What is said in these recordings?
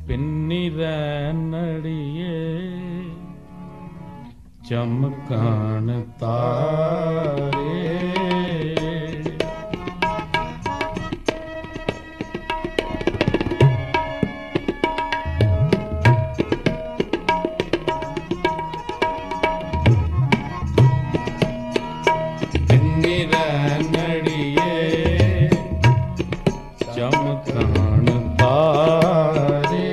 ਪਿੰਨੀ ਰੈਣੜੀਏ ਚਮਕਾਣ ਤਾਰੇ। ਪਿੰਨੀ ਰੈਣੜੀਏ ਚਮਕਾਣ ਤਾਰੇ।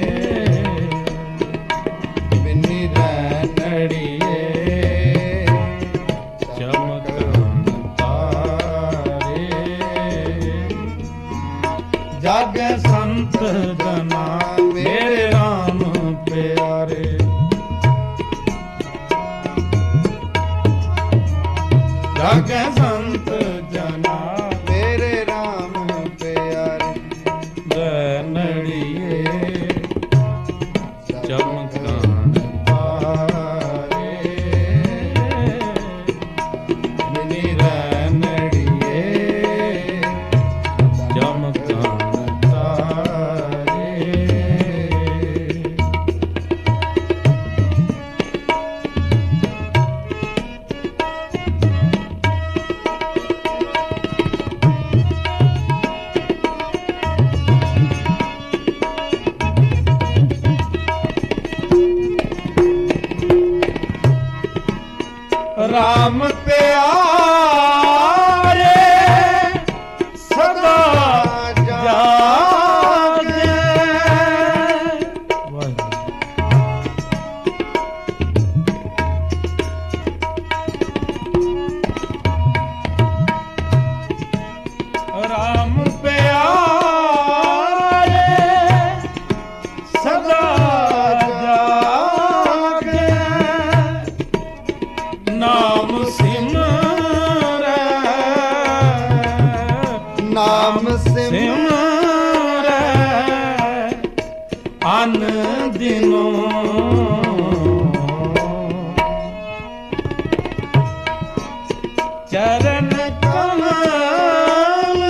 ਪਿੰਨੀ ਰੈਣੜੀਏ ਚਮਕਾਣ ਤਾਰੇ। ਜਗ ਸੰਤ ਜਨਾ ਮੇਰੇ ਰਾਮ ਪਿਆਰੇ। ਜਗ ਸੰਤ ਜਨਾ ਮੇਰੇ ਰਾਮ ਪਿਆਰੇ। ਰੈਣੜੀਏ ਚਮਕਾਣ ਤਾਰੇ। ਮਿਨੀ ਰੈਣੜੀਏ ਚਮਕਾਣ ਤਾਰੇ। ਰਾਮ ਪਿਆਰੇ ਸਦਾ ਜਾਗੇ। ਰਾਮ ਪਿਆਰੇ ਸਦਾ ਜਾਗੇ। ਨਾਮ ਸਿਮਰੈ ਨਾਮ ਸਿਮਰੈ ਅਨ ਦਿਨੋ। ਚਰਨ ਕਮਲ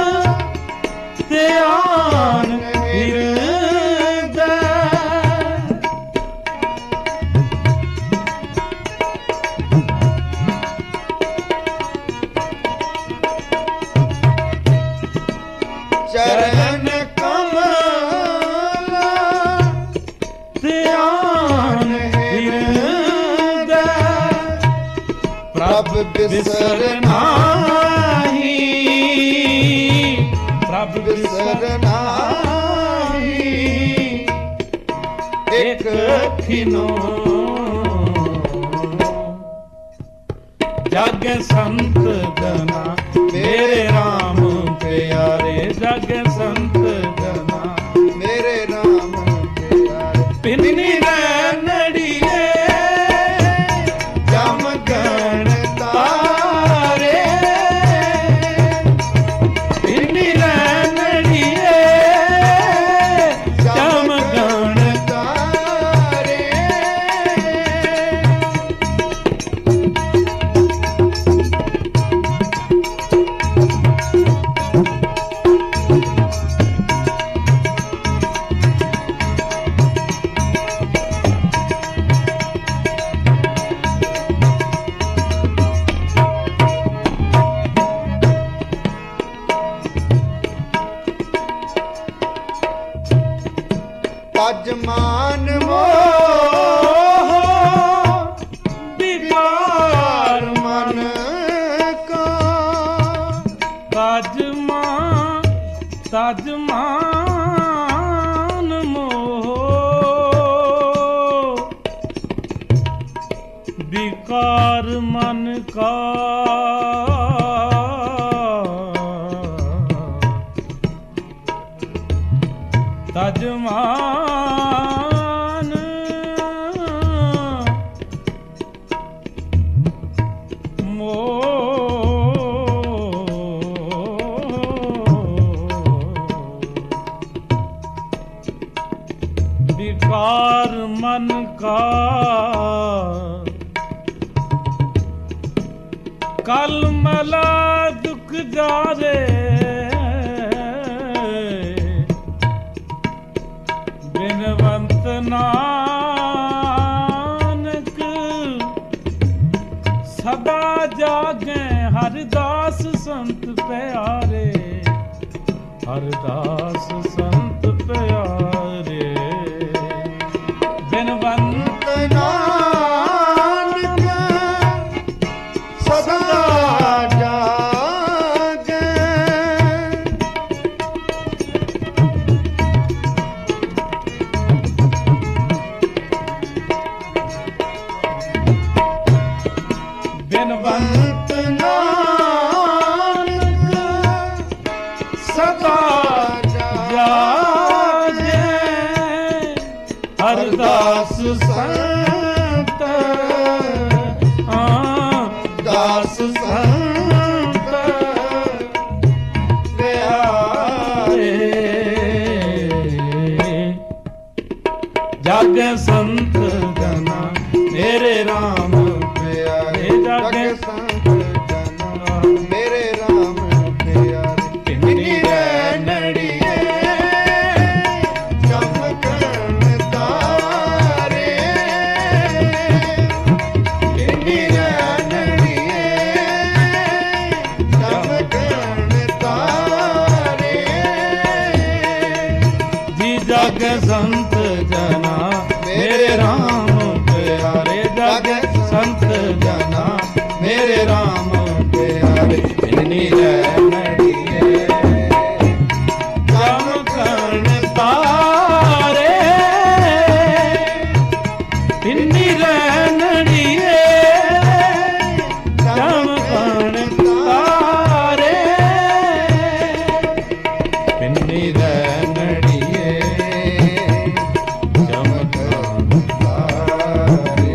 ਧਿਆਨ ਹਿਰਦੈ। ਚਰਨ ਕਮਲ ਧਿਆਨ ਹਿਰਦੈ। ਪ੍ਰਭ ਬਿਸਰ ਨਾਹੀ ਪ੍ਰਭ ਬਿਸਰ ਨਾਹੀ। ਇੱਕ ਖਿਨੋ। ਜਗ ਸੰਤ ਜਨਾ ਮੇਰੇ ਰਾਮ ਪਿਆਰੇ। ਜਗ ਸੰਤ ਜਨਾ ਮੇਰੇ ਰਾਮ ਪਿਆਰੇ। ਪਿੰਨੀ ਰੈਣੜੀਏ ਚਮਕਣ ਤਾਰੇ। ਪਿੰਨੀ ਰੈਣੜੀਏ ਚਮਕਣ ਤਾਰੇ। ਤਜ ਮਾਨ ਮੋਹ ਵਿਕਾਰ ਮਨ ਕਾ। ਤਜ ਮਾਨ ਮੋਹ ਵਿਕਾਰ ਮਨ ਕਾ। ਤਜ ਮਾਨ ਵਿਕਾਰ ਮਨ ਕਾ। ਕਲ ਮਲਾ ਦੁਖ ਜਾਰੇ। ਬਿਨਵੰਤ ਨਾਨਕ ਸਦਾ ਜਾਗੈ ਹਰਿਦਾਸ ਸੰਤ ਪਿਆਰੇ, ਹਰਿਦਾਸ ਸੰਤ ਪਿਆਰੇ। ਬਿਨਵੰਤ ਨਾਨਕ ਸਦਾ ਜਾਗੈ, ਬਿਨਵੰਤ ਨਾਨਕ ਸਦਾ ਜਾਗੈ ਹਰਿਦਾਸ ਸੰਤ ਦਾਸ ਸੰਤ ਪਿਆਰੇ। ਜਾਗੈ ਸੰਤ ਜਨਾ ਮੇਰੇ RAM ਪਿਆਰੇ, ਜਾਗੈ ਸੰਤ ਜਨਾ ਮੇਰੇ RAM ਪਿਆਰੇ। ਪਿੰਨੀ ਨੜੀਏ ਚਮਕਣ ਤਾਰੇ, ਇੰਨੀ ਨੜੀਏ ਚਮਕਣ ਤਾਰੇ। ਜੀ ਜਾਗੈ ਸੰਤ ਜਨਾ ਮੇਰੇ RAM ਪਿਆਰੇ, ਜਾਗੈ ਸੰਤ ਜਨਾ ਮੇਰੇ RAM ਪਿਆਰੇ। ਪਿੰਨੀ ਨੜੀਏ ਚਮਕਣ ਤਾਰੇ, ਪਿੰਨੀ ਨੜੀਏ ਚਮਕਣ ਤਾਰੇ, ਪਿੰਨੀ ਨੜੀਏ ਚਮਕਣ ਤਾਰੇ।